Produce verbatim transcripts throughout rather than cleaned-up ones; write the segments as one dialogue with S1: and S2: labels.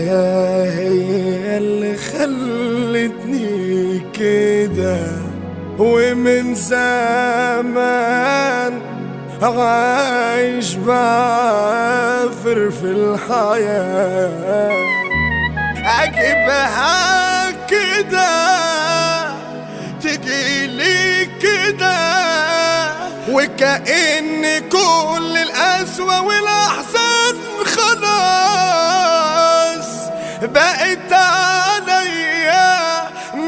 S1: الحياة هي اللي خلتني كده، ومن زمان عايش بعافر في الحياة. أجيبها كده تجيلي كده، وكأن كل القسوة والأحزان خلاص بقت عليا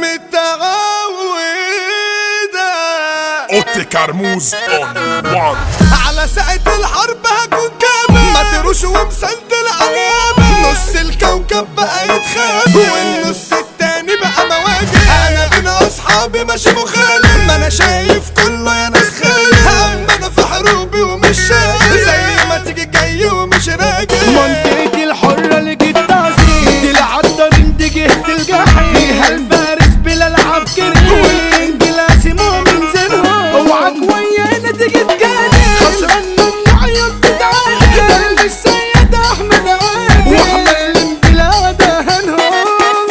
S1: متعودة.
S2: اوتي كرموز اون وان
S1: على ساعة الحرب هكون كامل، ما تروش ومسندل عليامي. نص الكوكب بقى يتخانق والنص التاني بقى مواجه. انا بين اصحابي ماشي مخالف، ما انا شايف كله يا ناس خايف. اما انا في حروبي ومش شايف، زي ما تيجي جاي ومش راجع.
S3: منطقتي الحرة لقيت تعزيز، دي العطارين دي جهة الجحيم. فيها الفارس بلا لعب كريم، والكينج لازم من زينهم. اوعك ويانا تيجي تجادل، خسران من عيون تتعادل. درب السيد احمد عادل، وحمل بلاد هنهم.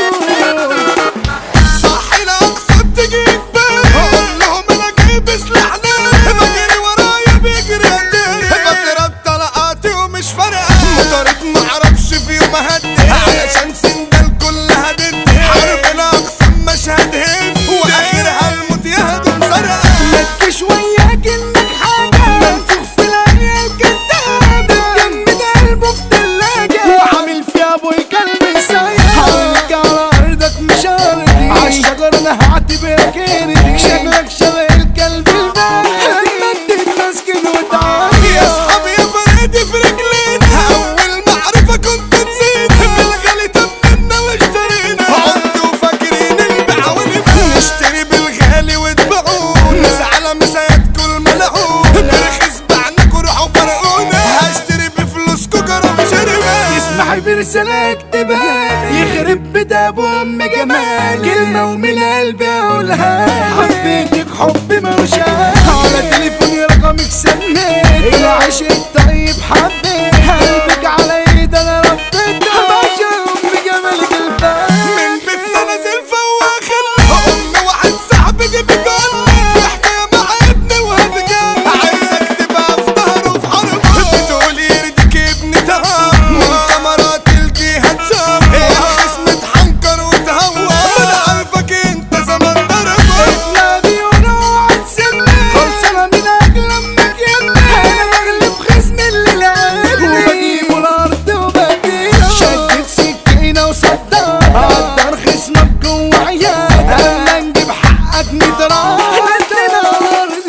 S1: صاحي الاقصى بتجيب بالي، اقول لهم انا جايب سلاح ناري. بجري ورايا بيجري قدامي، بضرب طلقاتي ومش فارقه. مطارد معرفش في يوم اهدي، علشان سندال كلها ضدي. حرب الاقصى مشهد هند، واخرها الموت يهدم سرقه.
S3: متكش وياك انك حاجة، منفوخ في العيال كداب. بتجمد قلبه في تلاجة، وعامل فيها ابوي كلب سايق. حولك على ارضك مش ارضي، عالشجر انا هعتبرك اردي. شكلك شبه الكلب البارد، مدد مسكن وتعالي.
S1: يا اصحابي يا فريدي في رجلينا، اول معرفة كنت نسينا. بالغالي تمنا واشترينا، عدوا فاكرين البيع ونبيع. نشتري بالغالي واتبعونا، مس على مسايات كل ملعون. نرخص بعناكوا روحوا فرقونا، هشتري بفلوسكوا جرام شربان.
S3: اسمحي برسالة اكتبها، يخرب بيت ابو ام جمال. كلمة ومن قلبي اقولها، حبيتك حب ملوش على تليفوني رقمك سميت. العشق الطيب حبيت، قلبك على ايد انا ربيتها. بعشق ام جمالك البال،
S1: من بيتنا نازل فواخر. ام واحد صاحبي جيبي جولي، في حكاية مع ابني وهتجنن. عايزك تبقى في ظهره في حرب، بتقولي يرضيك ابني تهاب. من كاميرات الجهة تصاب، الخصم اتحنكر وتهوى. انا عارفك انت زمان ضربه.
S3: نادي ونوعد سنة خلصانة من اجل امك يمي. انا بغلب خصم اللي لعبني، وبجيبه الارض وبديله. شدت سكينة وصدام، قدر خصمك جوا عيادة. انا نجيب حقك نضرب، نزلنا على الارض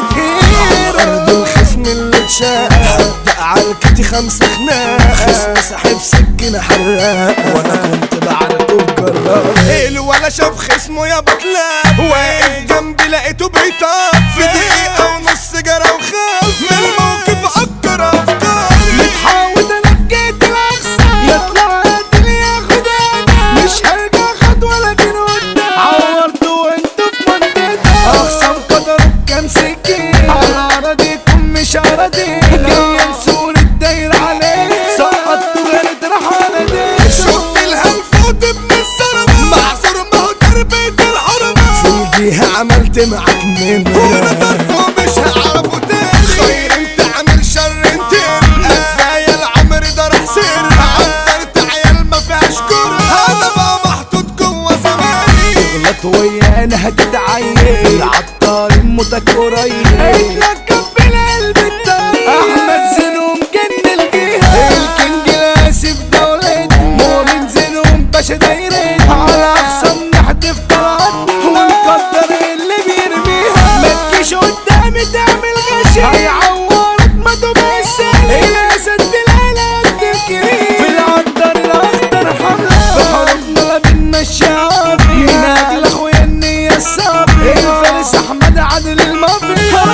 S3: نتهيرو.
S1: ارض الخصم اللي اتشاق، هبدأ عالكتي خمسة خناق. خصم ساحب سكينة حراق، وانا كنت بعرقه بجراح. الولا شاف خصمه يا بطلاب، واقف جنبي لقيته بيطاب. في دقيقة ونص جرى وخاف، من الموقف عكر افكار.
S3: متحاول انا في جيت الاقصى، يطلع قاتل ياخد انا. مش هرجع خطوة لكن قدام، عورته وانتوا في منطقتي. اخصم قدره بكام سكين، على اراضيكم مش اراضينا. جاي نسول الداير عليه، سقطتوا غيرت راح على دينا.
S1: شفت الهلفوت ابن السلمة، معذور ما هو تربية الحرمة. في الجهة عملت معاك نمرة، وانا طرفه مش هعرفه تاني. خير انت عامل شر انت، كفاية العمر ده راح سر. عدرت عيال ما فيهاش كرة، انا بقى محطوط جوا زماني.
S3: غلط ويانا هتتعين، العطار موتك قريب. اتلكب بالقلب الطيب، احمد زينهم جن الجهة. الكينج لاسف دولتنا، مؤمن زينهم باشا دايرين. على اقسام نحدف طلعات، ونقدر اللي بيرميها. ما تجيش قدامي تعمل غشي، هيعورك ما تبقى السهل. الاسد بالعيلة قد الكريم، في العطار الاخضر حملة. في حروبنا ما بينا الشعب، من اجل اخويا النية الصافية. الفارس احمد عادل المافيا،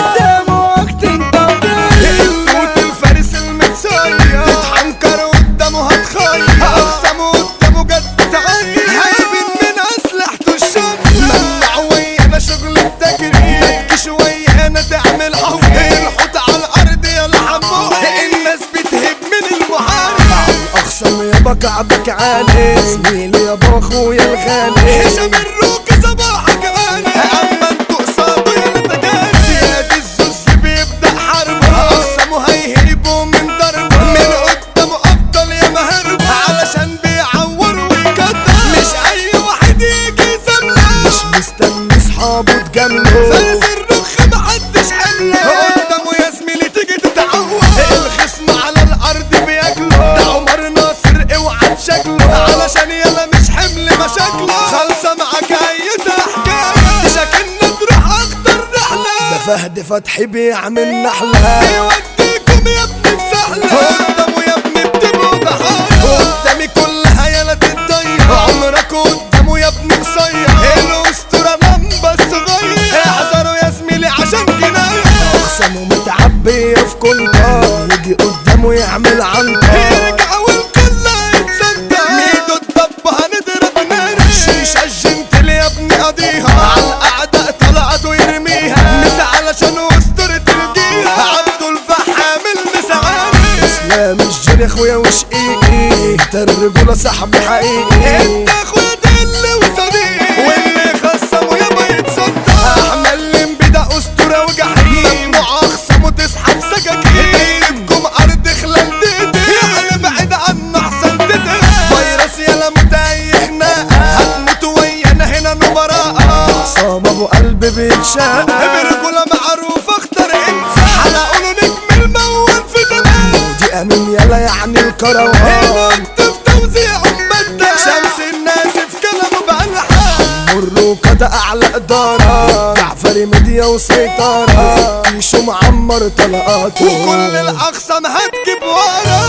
S3: قلبك عالي زميلي يابا اخويا الغالي
S1: هشام الروكي صباحك غالي اما انتوا قصاده يا التجاري زياد الزوز بيبدأ حربه اقسمه هيهيبوا من ضربه من قدامه افضل يا مهربه علشان بيعور ويقدر مش اي واحد يجي يسامله
S3: مش مستني صحابه تجامله
S1: فارس الرخ محدش حمله قدامه يا زميلي تيجي تتعور الخصم على الارض بياكله ده عمر ناصر اوعى شكله علشان يلا مش حمل مشاكله خالصه معاك اي حكايه شكلنا تروح اخطر رحله
S3: ده فهد فتحي بيعمل نحله
S1: بيوديكم يا ابني بسحله قدامه يا ابني بتبقوا ضحايا قدامي كلها يلا تتضيع عمرك قدامه يا ابني قصير الاسطوره لمبه صغير احذروا يا زميلي عشان جنايه
S3: اقسمه متعبيه في كنطه يجي قدامه يعمل عنطه
S1: يرجع والكل هيتصدق ميدو الضب هنضرب نار شيشه الجنتل يا ابني قضيها على الاعداء طلعت ويرميها مسا علشان اسطوره الجيها عبده الفحام المسعاني
S3: اسلام الجري اخويا وشقيقي انت الرجوله صاحبي حقيقي
S1: انت اخويا دل وصديقي واللي خصمه يابا يتصدق احنا اللي ده اسطوره وجحيم ممنوع اخصمه تسحب سكاكين يجيبكم ارض خلال ديدي يعني بعيد عنه احسن تدري فيروس يلا متايحنا هتموتوا ويانا هنا نبراء
S3: عصام ابو قلب بيتشاق
S1: برجوله معروفه اختار انسى حلقوا له نجم المول في زمان
S3: دي امين يلا يعني الكروان
S1: انت في توزيع امتنا شمس الناس في كلامه بألحان
S3: مروا كده اعلى اداره جعفري ميديا وسيطره كيشو معمر طلقاته
S1: وكل الاقسام هتجيب ورا